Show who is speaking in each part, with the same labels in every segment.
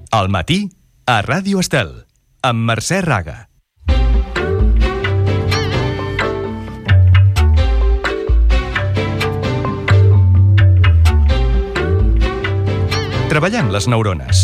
Speaker 1: Al matí, a Ràdio Estel, amb Mercè Raga. Treballem les neurones.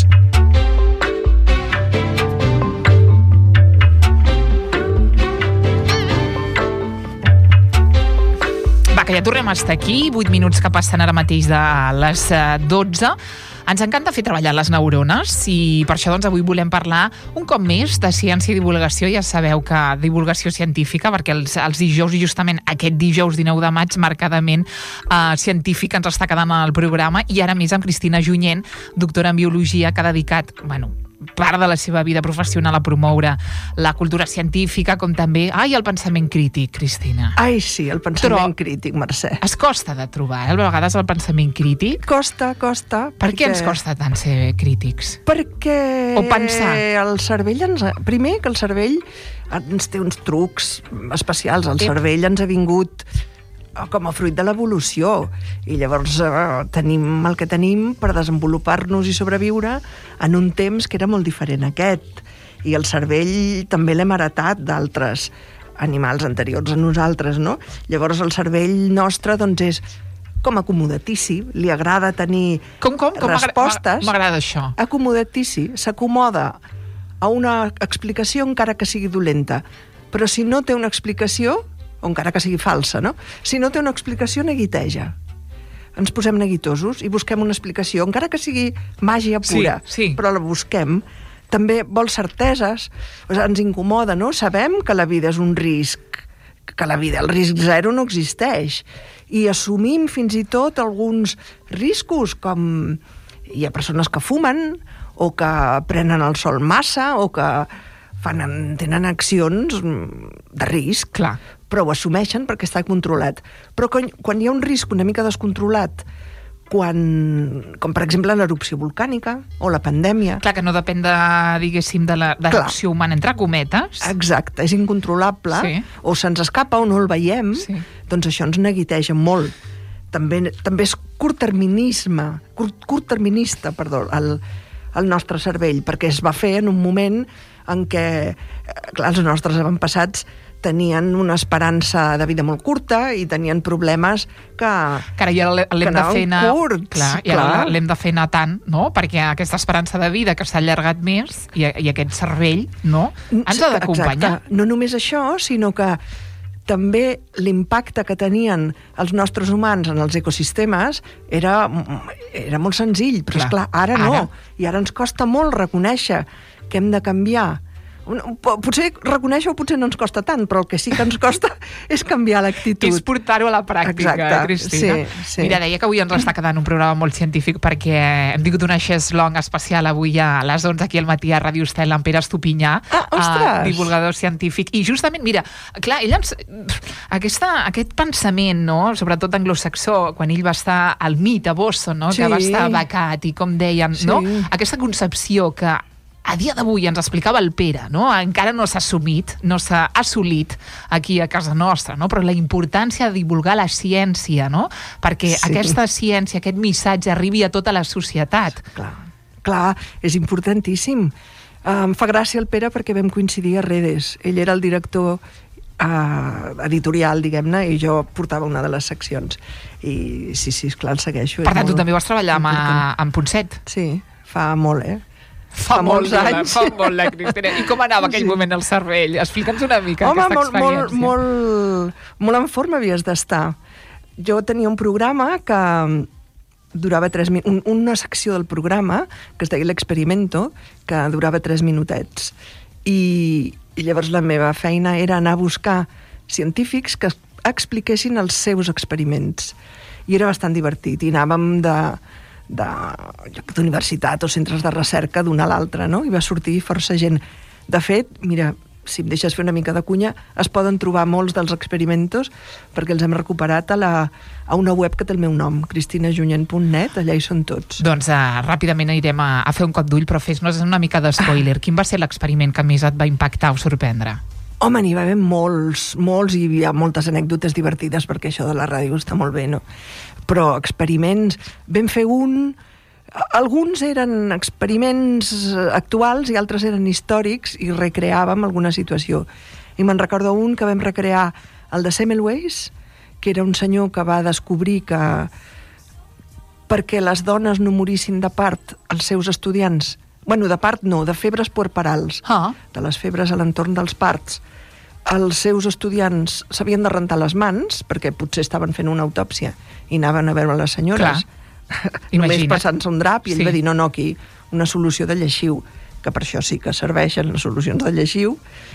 Speaker 2: Va, que ja tornem a estar aquí, 8 minuts que passen ara mateix de les 12. Ens encanta fer treballar les neurones i per això doncs, avui volem parlar un cop més de ciència i divulgació. Ja sabeu que divulgació científica, perquè els dijous, i justament aquest dijous 19 de maig, marcadament científic ens està quedant al programa, i ara més amb Cristina Junyent, doctora en biologia, que ha dedicat, part de la seva vida professional a promoure la cultura científica, com també el pensament crític, Cristina.
Speaker 3: Ai, sí, el pensament crític, Mercè.
Speaker 2: Es costa de trobar, a vegades, el pensament crític.
Speaker 3: Costa.
Speaker 2: Per què ens costa tant ser crítics?
Speaker 3: Perquè
Speaker 2: o pensar.
Speaker 3: El cervell primer que el cervell ens té uns trucs especials. El cervell ens ha vingut com a fruit de l'evolució, i llavors tenim el que tenim per desenvolupar-nos i sobreviure en un temps que era molt diferent a aquest, i el cervell també l'hem heretat d'altres animals anteriors a nosaltres, no? Llavors el cervell nostre doncs és com acomodatici, li agrada tenir respostes.
Speaker 2: M'agrada això.
Speaker 3: Acomodatici, s'acomoda a una explicació encara que sigui dolenta, però si no té una explicació, o encara que sigui falsa, no? Si no té una explicació, neguiteja. Ens posem neguitosos i busquem una explicació, encara que sigui màgia pura,
Speaker 2: sí.
Speaker 3: Però la busquem. També vol certeses, ens incomoda, no? Sabem que la vida és un risc, que el risc zero no existeix, i assumim fins i tot alguns riscos, com hi ha persones que fumen, o que prenen el sol massa, o que tenen accions de risc.
Speaker 2: Clar.
Speaker 3: Però ho assumeixen perquè està controlat. Però quan hi ha un risc una mica descontrolat, com per exemple l'erupció volcànica o la pandèmia...
Speaker 2: Clar, que no depèn de l'erupció humana, entre cometes.
Speaker 3: Exacte, és incontrolable, sí. O se'ns escapa o no el veiem, sí. Doncs això ens neguiteja molt. També és curtterminista, el nostre cervell, perquè es va fer en un moment en què, clar, els nostres avantpassats tenien una esperança de vida molt curta i tenien problemes que
Speaker 2: ara ja l'hem de fer anar
Speaker 3: curts.
Speaker 2: Clar, i ara l'hem de fer anar tant, no? Perquè aquesta esperança de vida que s'ha allargat més i aquest cervell, no? Ens ha d'acompanyar.
Speaker 3: Exacte. No només això, sinó que també l'impacte que tenien els nostres humans en els ecosistemes era molt senzill, però esclar, ara no. I ara ens costa molt reconèixer que hem de canviar. Potser reconèixer o potser no ens costa tant, però el que sí que ens costa és canviar l'actitud.
Speaker 2: És portar-ho a la pràctica, Cristina.
Speaker 3: Sí.
Speaker 2: Mira, deia que avui ens està quedant un programa molt científic perquè hem tingut una chess-long especial avui a les 11 aquí al matí a Ràdio Estel amb Pere Estupinyà, divulgador científic. I justament, mira, clar, ell aquest pensament, no?, sobretot anglosaxó, quan ell va estar al MIT a Boston, no?, que va estar becat i, com deien, no?, aquesta concepció que a dia d'avui ens explicava el Pere, no? Encara no s'ha assumit, no s'ha assolit aquí a casa nostra, no? Però la importància de divulgar la ciència, no? Perquè aquesta ciència, aquest missatge arribi a tota la societat.
Speaker 3: Clar, és importantíssim. Em fa gràcia el Pere perquè vam coincidir a Redes. Ell era el director editorial, diguem-ne, i jo portava una de les seccions. I sí, esclar, el segueixo.
Speaker 2: Per tant, tu també vas treballar amb Ponset.
Speaker 3: Sí, fa molt,
Speaker 2: Fa molts anys. Fa molt, Cristina. I com anava aquell moment el cervell? Explica'ns una mica aquesta experiència.
Speaker 3: Molt en forma havies d'estar. Jo tenia un programa que durava 3 minuts, una secció del programa, que es deia l'Experimento, que durava 3 minutets. I llavors la meva feina era anar a buscar científics que expliquessin els seus experiments. I era bastant divertit. I anàvem d'universitat o centres de recerca d'un a l'altre, no? I va sortir força gent. De fet, mira, si em deixes fer una mica de cunya, es poden trobar molts dels experimentos perquè els hem recuperat a una web que té el meu nom, cristinajunyent.net, allà hi són tots.
Speaker 2: Doncs ràpidament anirem a fer un cop d'ull, però fes-nos una mica d'espoiler. Quin va ser l'experiment que més et va impactar o sorprendre?
Speaker 3: Home, n'hi va haver molts, i hi ha moltes anècdotes divertides perquè això de la ràdio està molt bé, no? Però experiments, vam fer un Alguns eren experiments actuals i altres eren històrics i recreàvem alguna situació. I me'n recordo un que vam recrear, el de Semmelweis, que era un senyor que va descobrir que perquè les dones no morissin de part els seus estudiants, bueno, de part no, de febres puerperals, de les febres a l'entorn dels parts, els seus estudiants s'havien de rentar les mans, perquè potser estaven fent una autòpsia i anaven a veure les senyores, només passant-se un drap, i ell va dir, no, aquí, una solució de lleixiu, que per això sí que serveixen les solucions de lleixiu,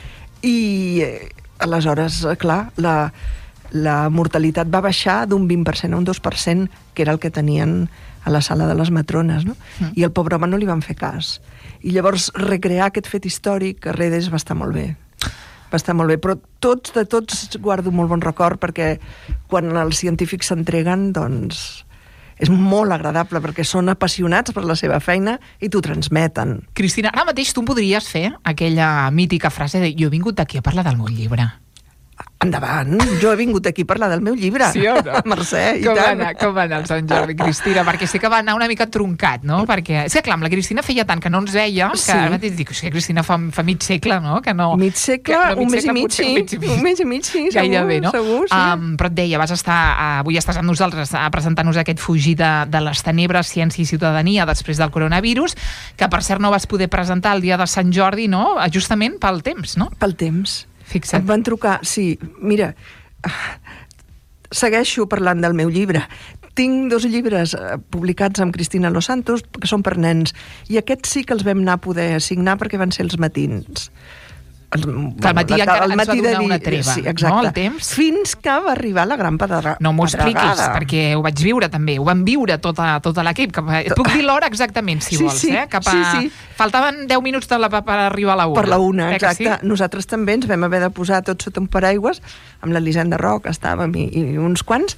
Speaker 3: i aleshores, clar, la mortalitat va baixar d'un 20% a un 2%, que era el que tenien a la sala de les matrones, no? I el pobre home no li van fer cas. I llavors recrear aquest fet històric a Redes va estar molt bé. Va estar molt bé, però de tots guardo molt bon record, perquè quan els científics s'entreguen, doncs és molt agradable, perquè són apassionats per la seva feina i t'ho transmeten.
Speaker 2: Cristina, ara mateix tu em podries fer aquella mítica frase de jo he vingut aquí a parlar del meu llibre.
Speaker 3: Endavant, jo he vingut aquí a parlar del meu llibre.
Speaker 2: Sí o no?
Speaker 3: Mercè, i tant.
Speaker 2: Com va anar el Sant Jordi, Cristina? Perquè sé que va anar una mica truncat, no? Perquè, és que clar, amb la Cristina feia tant que no ens veia, que ara mateix dic, que Cristina fa mig segle, no? Que no
Speaker 3: mig segle, un mes i mig, sí.
Speaker 2: Gairebé, no?
Speaker 3: Segur, sí.
Speaker 2: Però et deia, avui estàs amb nosaltres presentant-nos aquest Fugir de les tenebres, ciència i ciutadania després del coronavirus, que per cert no vas poder presentar el dia de Sant Jordi, no? Justament pel temps, no?
Speaker 3: Pel temps.
Speaker 2: Fixa't.
Speaker 3: Em van trucar, sí, mira, segueixo parlant del meu llibre. Tinc 2 llibres publicats amb Cristina Los Santos, que són per nens, i aquests sí que els vam anar a poder assignar perquè van ser els matins.
Speaker 2: El matí encara ens va donar una treva,
Speaker 3: sí, exacte,
Speaker 2: no, el temps?
Speaker 3: Fins que va arribar la gran pedregada.
Speaker 2: No m'ho expliquis, perquè ho vaig viure també, ho vam viure tota l'equip. Et puc dir l'hora exactament, si vols.
Speaker 3: Sí.
Speaker 2: Faltaven 10 minuts per arribar a la 1.
Speaker 3: Per la 1, exacte. Sí? Nosaltres també ens vam haver de posar tots sota un paraigües, amb l'Elisenda Roc estàvem i uns quants,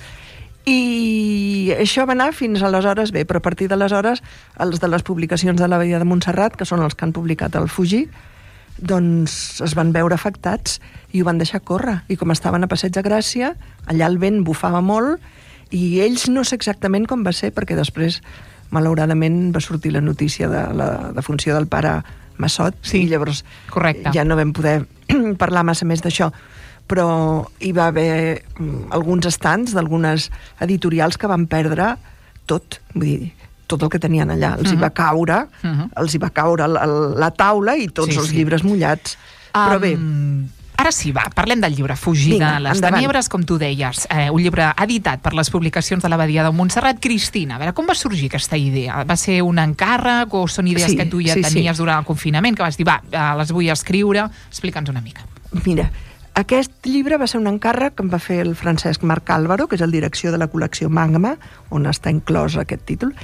Speaker 3: i això va anar fins aleshores bé, però a partir d'aleshores els de les publicacions de la Badia de Montserrat, que són els que han publicat el Fugir, doncs es van veure afectats i ho van deixar córrer. I com estaven a Passeig de Gràcia, allà el vent bufava molt i ells no sé exactament com va ser, perquè després, malauradament, va sortir la notícia de la defunció del pare Massot,
Speaker 2: sí,
Speaker 3: i llavors
Speaker 2: correcte,
Speaker 3: ja no vam poder parlar massa més d'això. Però hi va haver alguns estants d'algunes editorials que van perdre tot, vull dir, tot el que tenien allà. Els hi va caure la taula i tots els llibres mullats. Però bé.
Speaker 2: Ara sí, parlem del llibre Fugir de les tenebres, com tu deies. Un llibre editat per les publicacions de la Badia de Montserrat. Cristina, a veure, com va sorgir aquesta idea? Va ser un encàrrec o són idees que tu ja tenies durant el confinament, que vas dir, les vull escriure? Explica'ns una mica.
Speaker 3: Mira, aquest llibre va ser un encàrrec que em va fer el Francesc Marc Álvaro, que és el direcció de la col·lecció Magma, on està inclòs aquest títol,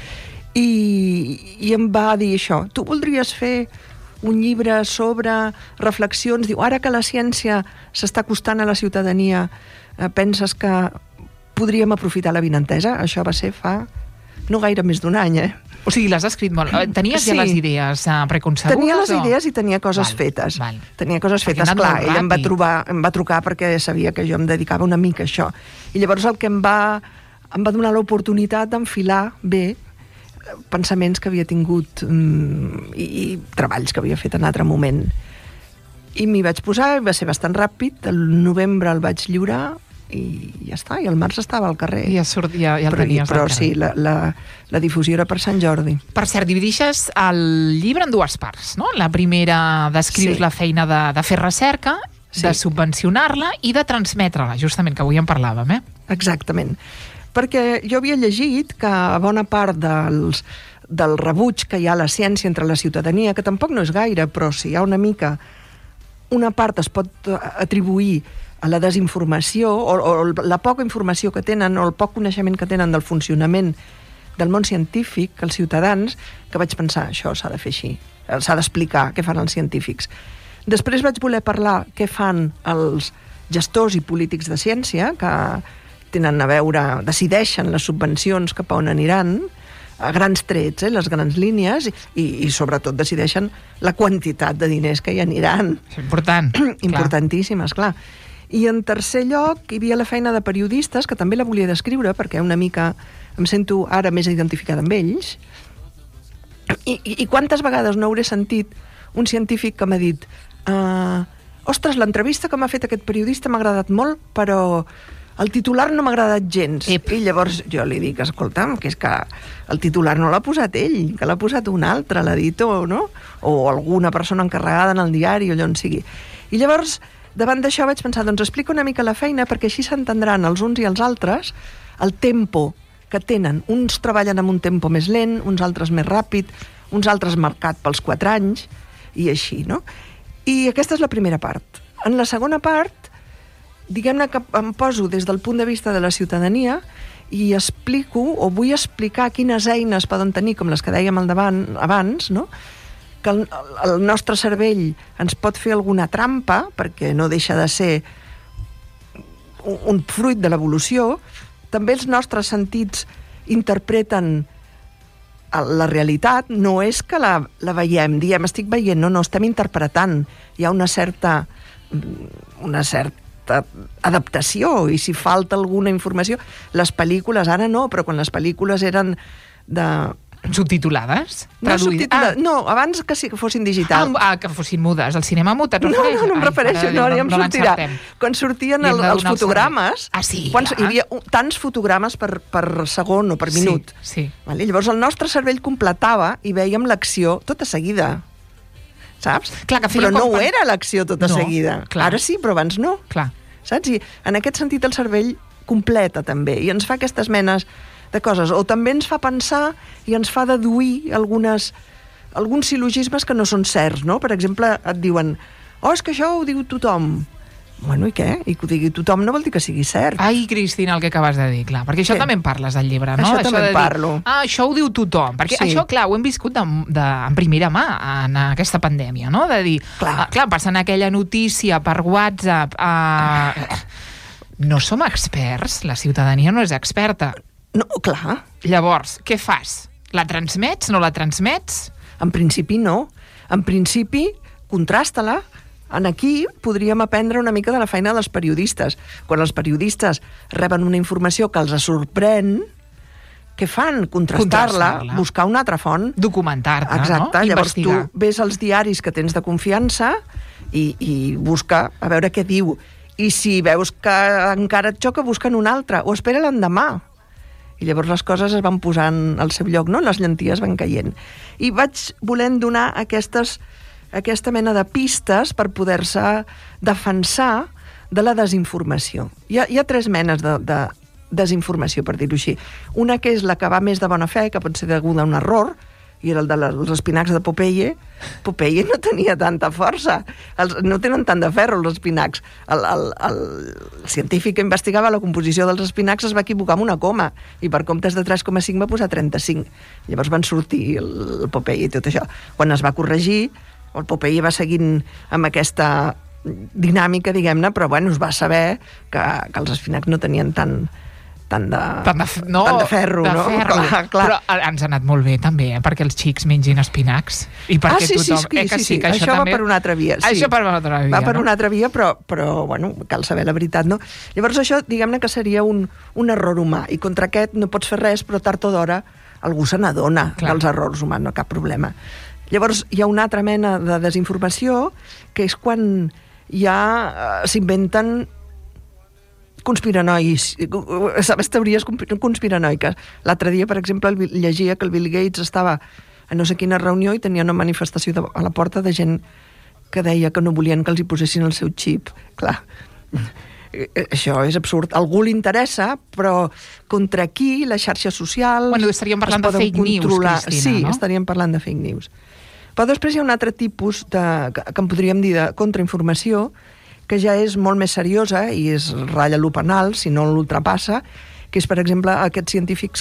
Speaker 3: i em va dir això, tu voldries fer un llibre sobre reflexions, diu, ara que la ciència s'està acostant a la ciutadania, penses que podríem aprofitar l'avinentesa? Això va ser fa no gaire més d'un any,
Speaker 2: O sigui, l'has escrit molt. Tenies ja les idees preconcebudes?
Speaker 3: Tenia les idees i tenia coses fetes. Tenia coses fetes, clar. Ell em va trucar perquè sabia que jo em dedicava una mica a això. I llavors el que em va donar l'oportunitat d'enfilar bé pensaments que havia tingut i treballs que havia fet en altre moment. I m'hi vaig posar, va ser bastant ràpid, el novembre el vaig lliurar i ja està, i el març estava al carrer.
Speaker 2: Ja el tenies
Speaker 3: però sí, la difusió era per Sant Jordi.
Speaker 2: Per cert, dividixes el llibre en 2 parts, no? La primera descrius la feina de fer recerca, de subvencionar-la i de transmetre-la, justament, que avui en parlàvem,
Speaker 3: Exactament. Perquè jo havia llegit que bona part del rebuig que hi ha a la ciència entre la ciutadania, que tampoc no és gaire, però si hi ha una part es pot atribuir a la desinformació o la poca informació que tenen o el poc coneixement que tenen del funcionament del món científic, els ciutadans, que vaig pensar, això s'ha de fer així, s'ha d'explicar què fan els científics. Després vaig voler parlar què fan els gestors i polítics de ciència, que tenen a veure, decideixen les subvencions cap a on aniran, a grans trets, les grans línies, i sobretot decideixen la quantitat de diners que hi aniran.
Speaker 2: És important.
Speaker 3: Importantíssim, esclar. I en tercer lloc hi havia la feina de periodistes, que també la volia descriure, perquè una mica em sento ara més identificada amb ells, I quantes vegades no hauré sentit un científic que m'ha dit ostres, l'entrevista que m'ha fet aquest periodista m'ha agradat molt, però el titular no m'ha agradat gens. I llavors jo li dic, escolta'm, que és que el titular no l'ha posat ell, que l'ha posat un altre, l'editor, no? O alguna persona encarregada en el diari o allò on sigui. I llavors, davant d'això vaig pensar, doncs explica una mica la feina perquè així s'entendran els uns i els altres el tempo que tenen. Uns treballen amb un tempo més lent, uns altres més ràpid, uns altres marcat pels 4 anys, i així, no? I aquesta és la primera part. En la segona part, diguem-ne que em poso des del punt de vista de la ciutadania i explico, o vull explicar quines eines poden tenir, com les que dèiem abans, no? Que el nostre cervell ens pot fer alguna trampa, perquè no deixa de ser un fruit de l'evolució. També els nostres sentits interpreten la realitat, no és que la veiem, diem, estic veient, no, estem interpretant. Hi ha una certa adaptació, i si falta alguna informació, les pel·lícules, ara no, però quan les pel·lícules eren
Speaker 2: subtitulades?
Speaker 3: No, abans que fossin digital.
Speaker 2: Que fossin mudes. El cinema mut et
Speaker 3: refereix? No em refereixo, no em sortirà. Quan sortien els fotogrames, hi havia tants fotogrames per segon o per minut. Llavors el nostre cervell completava i vèiem l'acció tota seguida. Saps? Però no era l'acció tota seguida. Ara sí, però abans no. Saps? I en aquest sentit el cervell completa també, i ens fa aquestes menes de coses, o també ens fa pensar i ens fa deduir alguns sil·logismes que no són certs, no? Per exemple, et diuen, és que això ho diu tothom. Bueno, i què? I que ho digui tothom no vol dir que sigui cert.
Speaker 2: Ai, Cristina, el que acabes de dir, clar, perquè això també en parles al llibre, no?
Speaker 3: Això també en parlo.
Speaker 2: Això ho diu tothom, perquè això, clar, ho hem viscut en primera mà en aquesta pandèmia, no? De dir, clar, passant aquella notícia per WhatsApp, no som experts, la ciutadania no és experta.
Speaker 3: No, clar.
Speaker 2: Llavors, què fas? La transmets? No la transmets?
Speaker 3: En principi no. En principi, contrasta-la. Aquí podríem aprendre una mica de la feina dels periodistes. Quan els periodistes reben una informació que els sorprèn, què fan? Contrastar-la, buscar una altra font.
Speaker 2: Documentar-te, no?
Speaker 3: Exacte. Llavors tu ves els diaris que tens de confiança i busca a veure què diu. I si veus que encara et xoca, busca'n un altre, o espera l'endemà. I llavors les coses es van posant al seu lloc, no? Les llenties van caient. I vaig volent donar aquesta mena de pistes per poder-se defensar de la desinformació. Hi ha 3 menes de desinformació, per dir-ho així. Una que és la que va més de bona fe, que pot ser deguda a un error, i era el dels espinacs de Popeye. Popeye no tenia tanta força. No tenen tant de ferro, els espinacs. El científic que investigava la composició dels espinacs es va equivocar amb una coma, i per comptes de 3,5 va posar 35. Llavors van sortir el Popeye i tot això. Quan es va corregir, el Popeye va seguint amb aquesta dinàmica, diguem-ne, però bueno, es va saber que els espinacs no tenien tant de ferro, no? Clar.
Speaker 2: Però ens ha anat molt bé, també, perquè els xics mengin espinacs. I perquè
Speaker 3: sí. Això va per una altra via.
Speaker 2: Això va per una altra via,
Speaker 3: va per una altra via, però bueno, cal saber la veritat, no? Llavors això, diguem-ne que seria un error humà, i contra aquest no pots fer res, però tard o d'hora algú se n'adona dels errors humans, no cap problema. Llavors hi ha una altra mena de desinformació, que és quan ja s'inventen conspiranois, sabes, teories conspiranoiques. L'altre dia, per exemple, llegia que el Bill Gates estava a no sé quina reunió i tenia una manifestació a la porta de gent que deia que no volien que els hi posessin el seu xip. Clar, això és absurd. A algú li interessa, però contra qui la xarxa social...
Speaker 2: Bueno, estaríem parlant de fake news, Cristina,
Speaker 3: sí,
Speaker 2: no?
Speaker 3: Estaríem parlant de fake news. Però després hi ha un altre tipus que en podríem dir de contrainformació, que ja és molt més seriosa i es ratlla lo penal, si no l'ultrapassa, que és, per exemple, aquests científics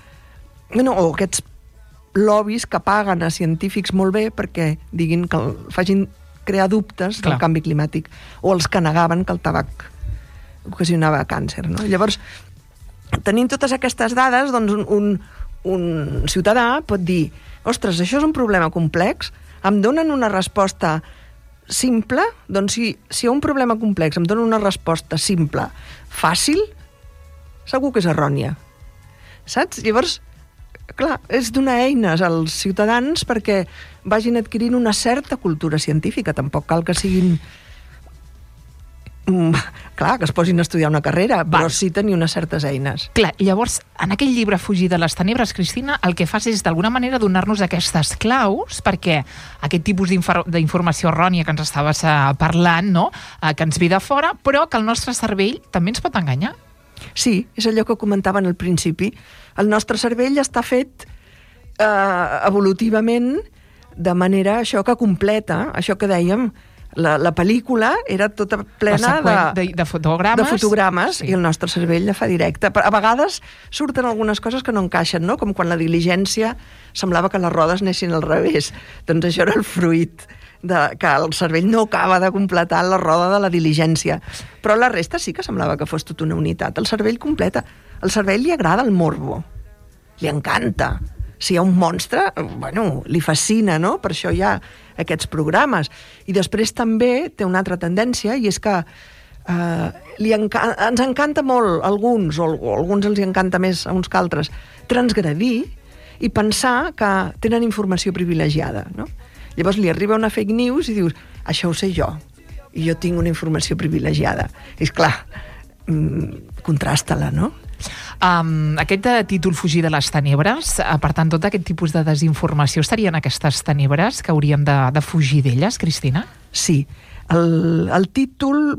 Speaker 3: o aquests lobbies que paguen a científics molt bé perquè diguin que facin crear dubtes del canvi climàtic, o els que negaven que el tabac ocasionava càncer, no? Llavors, tenint totes aquestes dades, doncs un ciutadà pot dir, ostres, això és un problema complex, em donen una resposta simple, doncs si hi ha un problema complex em donen una resposta simple, fàcil, segur que és errònia. Saps? Llavors, clar, és donar eines als ciutadans perquè vagin adquirint una certa cultura científica. Tampoc cal que siguin... clar, que es posin a estudiar una carrera, però sí tenir unes certes eines.
Speaker 2: Clar, i llavors, en aquell llibre Fugir de les tenebres, Cristina, el que fas és d'alguna manera donar-nos aquestes claus perquè aquest tipus d'informació errònia que ens estaves parlant, no? Que ens ve de fora, però que el nostre cervell també ens pot enganyar.
Speaker 3: Sí, és allò que comentaven al principi. El nostre cervell està fet evolutivament de manera això que completa, això que dèiem, la pel·lícula era tota plena
Speaker 2: de fotogrames,
Speaker 3: sí. I el nostre cervell la fa directe. A vegades surten algunes coses que no encaixen, no? Com quan la diligència semblava que les rodes anessin al revés. Doncs això era el fruit que el cervell no acaba de completar la roda de la diligència. Però la resta sí que semblava que fos tota una unitat. El cervell completa. Al cervell li agrada el morbo. Li encanta. Si hi ha un monstre, bueno, li fascina, no? Per això hi ha aquests programes. I després també té una altra tendència, i és que ens encanta molt alguns, o alguns els encanta més a uns que altres, transgredir i pensar que tenen informació privilegiada, no? Llavors li arriba una fake news i dius, això ho sé jo, i jo tinc una informació privilegiada. I és clar, contrasta-la, no?
Speaker 2: Aquest títol Fugir de les tenebres, per tant, tot aquest tipus de desinformació estarien aquestes tenebres que hauríem de fugir d'elles, Cristina?
Speaker 3: Sí. El títol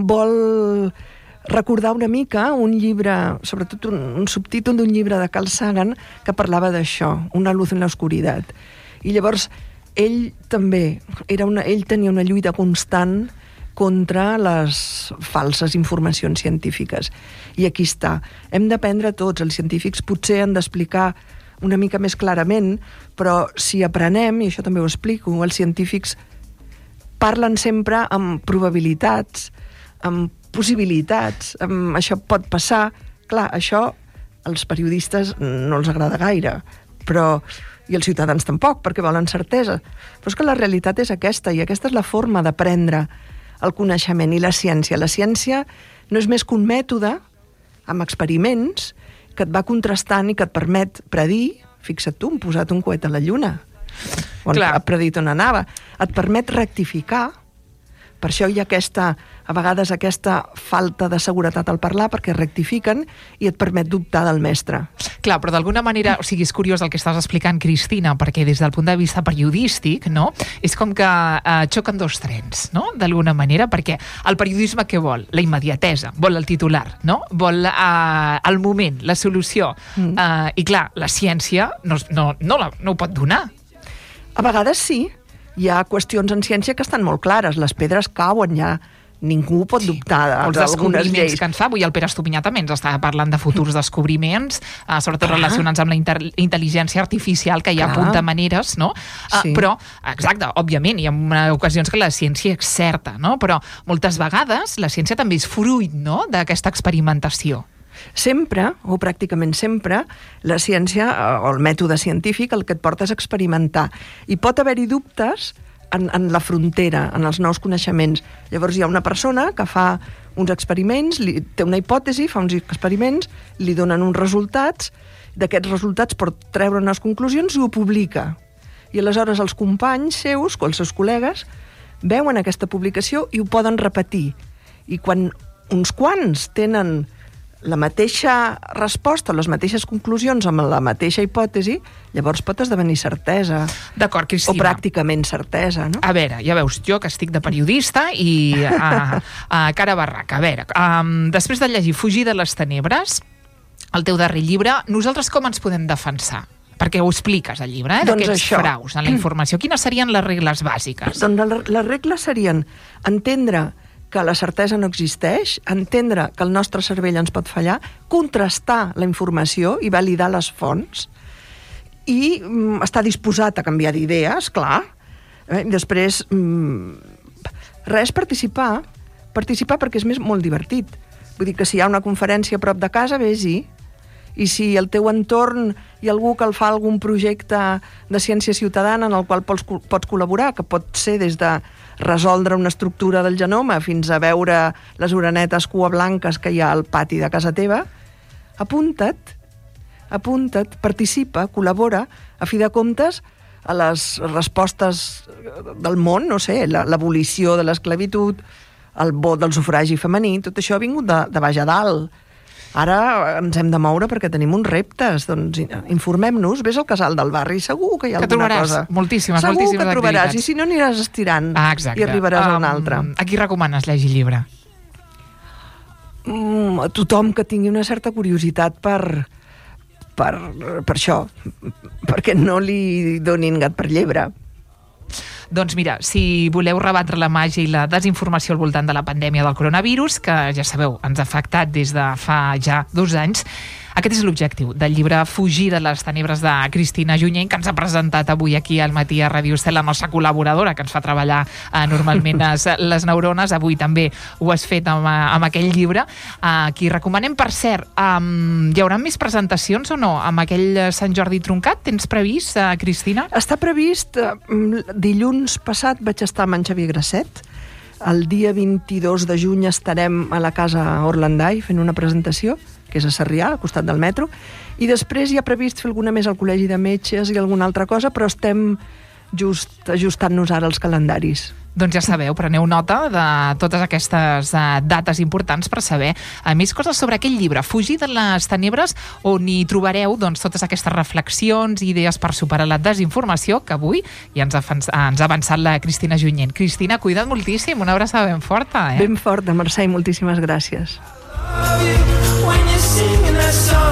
Speaker 3: vol recordar una mica un llibre, sobretot un subtítol d'un llibre de Carl Sagan que parlava d'això, Una luz en l'oscuritat. I llavors ell també ell tenia una lluita constant contra les falses informacions científiques. I aquí està. Hem d'aprendre tots. Els científics potser han d'explicar una mica més clarament, però si aprenem, i això també ho explico, els científics parlen sempre amb probabilitats, amb possibilitats, amb això pot passar. Clar, això als periodistes no els agrada gaire, però i els ciutadans tampoc, perquè volen certesa. Però és que la realitat és aquesta, i aquesta és la forma d'aprendre el coneixement i la ciència. La ciència no és més que un mètode amb experiments que et va contrastant i que et permet predir, fixa't tu, hem posat un coet a la Lluna, o ha predit on anava, et permet rectificar. Per això hi ha a vegades aquesta falta de seguretat al parlar, perquè rectifiquen i et permet dubtar del mestre.
Speaker 2: Clar, però d'alguna manera, o sigui, és curiós el que estàs explicant, Cristina, perquè des del punt de vista periodístic, no?, és com que xoquen dos trens, no?, d'alguna manera, perquè el periodisme què vol? La immediatesa, vol el titular, no?, vol el moment, la solució. I clar, la ciència no ho pot donar.
Speaker 3: A vegades sí. Hi ha qüestions en ciència que estan molt clares. Les pedres cauen, ja ningú pot dubtar d'algunes lleis.
Speaker 2: Que ens fa. Avui el Pere Estupinyà també ens estava parlant de futurs descobriments, sobretot relacionats amb la intel·ligència artificial, que hi ha a punt de maneres, no? Sí. Però, exacte, òbviament, hi ha ocasions que la ciència és certa, no? Però moltes vegades la ciència també és fruit, no?, d'aquesta experimentació.
Speaker 3: Sempre, o pràcticament sempre, la ciència, o el mètode científic, el que et porta és experimentar. I pot haver-hi dubtes en la frontera, en els nous coneixements. Llavors hi ha una persona que fa uns experiments, té una hipòtesi, fa uns experiments, li donen uns resultats, d'aquests resultats pot treure unes conclusions i ho publica. I aleshores els companys seus, o els seus col·legues, veuen aquesta publicació i ho poden repetir. I quan uns quants tenen la mateixa resposta, les mateixes conclusions amb la mateixa hipòtesi, llavors pot esdevenir certesa.
Speaker 2: D'acord, Cristina.
Speaker 3: O pràcticament certesa, no?
Speaker 2: A veure, ja veus, jo que estic de periodista i cara barraca. A veure, després de llegir Fugir de les tenebres, el teu darrer llibre, nosaltres com ens podem defensar? Perquè ho expliques al llibre, d'aquests fraus en la informació. Quines serien les regles bàsiques?
Speaker 3: Doncs les regles serien entendre que la certesa no existeix, entendre que el nostre cervell ens pot fallar, contrastar la informació i validar les fonts, i estar disposat a canviar d'idees, clar. Després, participar perquè és molt divertit. Vull dir que si hi ha una conferència a prop de casa, vés-hi. I si al teu entorn hi ha algú que fa algun projecte de ciència ciutadana en el qual pots col·laborar, que pot ser des de resoldre una estructura del genoma fins a veure les orenetes cua blanques que hi ha al pati de casa teva, apunta't. apunta't, participa, col·labora, a fi de comptes, a les respostes del món, no sé, l'abolició de l'esclavitud, el vot del sufragi femení, tot això ha vingut de baix a dalt. Ara ens hem de moure perquè tenim uns reptes, doncs informem-nos, vés al casal del barri, segur que hi ha alguna cosa.
Speaker 2: Moltíssimes
Speaker 3: segur
Speaker 2: activitats.
Speaker 3: Segur que trobaràs, i si no aniràs estirant i arribaràs a una altra.
Speaker 2: A qui recomanes llegir llibre?
Speaker 3: A tothom que tingui una certa curiositat per això, perquè no li donin gat per llebre.
Speaker 2: Doncs mira, si voleu rebatre la màgia i la desinformació al voltant de la pandèmia del coronavirus, que ja sabeu, ens ha afectat des de fa ja 2 anys, aquest és l'objectiu del llibre Fugir de les tenebres de Cristina Junyent, que ens ha presentat avui aquí al matí a Ràdio Estel, la nostra col·laboradora, que ens fa treballar normalment les neurones. Avui també ho has fet amb aquell llibre, que recomanem. Per cert, hi haurà més presentacions o no amb aquell Sant Jordi truncat? Tens previst, Cristina?
Speaker 3: Està previst. Dilluns passat vaig estar amb en Xavier Grasset. El dia 22 de juny estarem a la Casa Orlandai fent una presentació, que és a Sarrià, al costat del metro, i després hi ha previst fer alguna més al Col·legi de Metges i alguna altra cosa, però estem just ajustant-nos ara els calendaris.
Speaker 2: Doncs ja sabeu, preneu nota de totes aquestes dates importants per saber més coses sobre aquell llibre, Fugir de les tenebres, on hi trobareu totes aquestes reflexions i idees per superar la desinformació, que avui ja ens ha avançat la Cristina Junyent. Cristina, cuida't moltíssim, una abraçada ben forta.
Speaker 3: Ben forta, Mercè, i moltíssimes gràcies.
Speaker 4: When you're singing that song